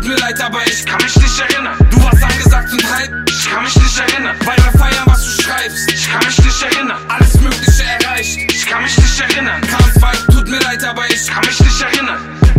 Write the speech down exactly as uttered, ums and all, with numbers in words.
mir leid, aber ich kann mich nicht erinnern. Du warst angesagt zum Treiben, ich kann mich nicht erinnern. Weil